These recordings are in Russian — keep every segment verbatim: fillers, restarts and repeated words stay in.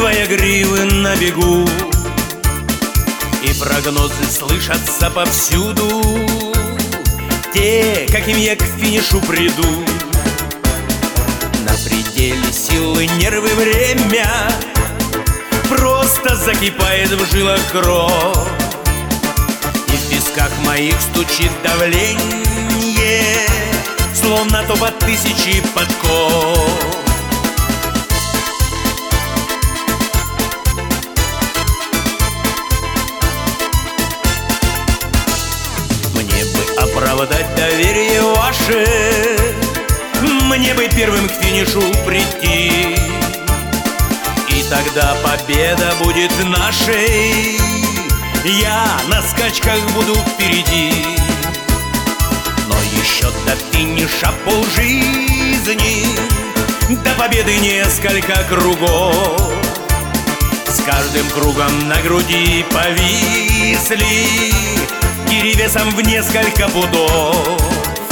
развивая гривы на бегу. И прогнозы слышатся повсюду, те, каким я к финишу приду. На пределе силы, нервы, время, просто закипает в жилах кровь. И в висках моих стучит давление, словно топот тысячи подков. Мне бы оправдать доверие ваше, мне бы первым к финишу прийти, и тогда победа будет нашей, я на скачках буду впереди. Но еще до финиша полжизни, до победы несколько кругов. С каждым кругом на груди повисли гири весом в несколько пудов.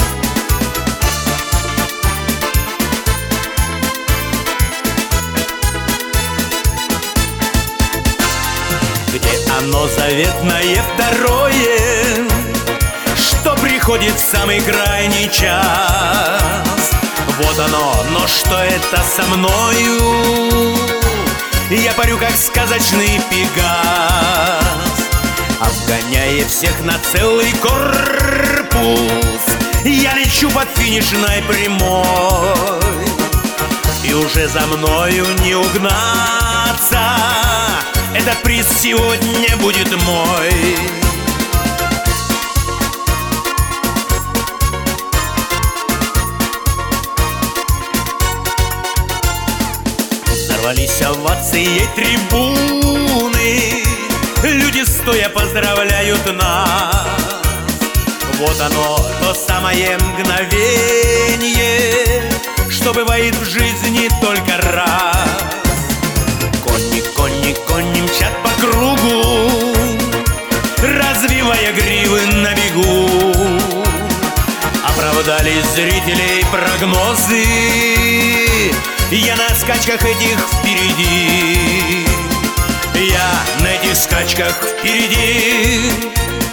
Где оно заветное второе, что приходит в самый крайний час? Вот оно, но что это со мною? Я парю, как сказочный пегас, обгоняя всех на целый корпус. Я лечу под финишной прямой, и уже за мною не угнаться. Этот приз сегодня будет мой. Взорвались овации трибуны, люди стоя поздравляют нас. Вот оно, то самое мгновение, что бывает в жизни только раз. Кони, кони, кони мчат по кругу, развивая гривы на бегу. Оправдались зрителей прогнозы, я на скачках этих впереди. Я на этих скачках впереди.